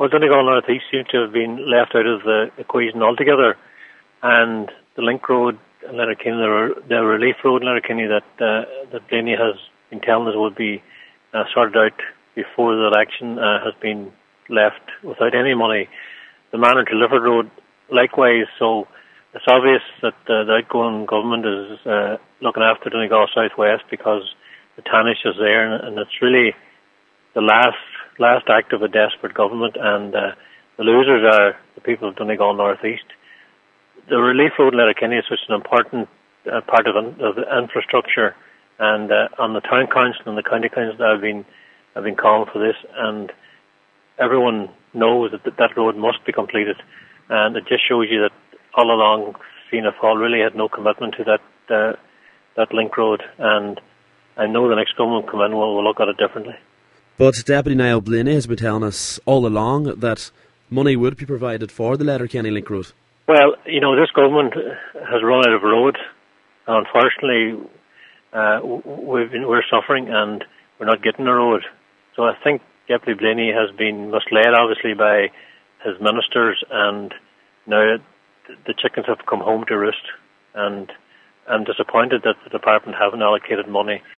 Well, Donegal North East seems to have been left out of the equation altogether, and the Link Road in Letterkenny, the relief road in Letterkenny that Blaney has been telling us would be sorted out before the election has been left without any money. The Manor to Lifford Road, likewise. So it's obvious that the outgoing government is looking after Donegal South West because the Taoiseach is there, and it's really the last act of a desperate government, and the losers are the people of Donegal North East. The relief road in Letterkenny is such an important part of the infrastructure, and on the town council and the county council have been calling for this, and everyone knows that road must be completed, and it just shows you that all along Fianna Fáil really had no commitment to that link road, and I know the next government come in will look at it differently. But Deputy Niall Blaney has been telling us all along that money would be provided for the Letterkenny Link Road. Well, this government has run out of road, and unfortunately we're suffering and we're not getting a road. So I think Deputy Blaney has been misled, obviously, by his ministers, and now the chickens have come home to roost, and I'm disappointed that the department haven't allocated money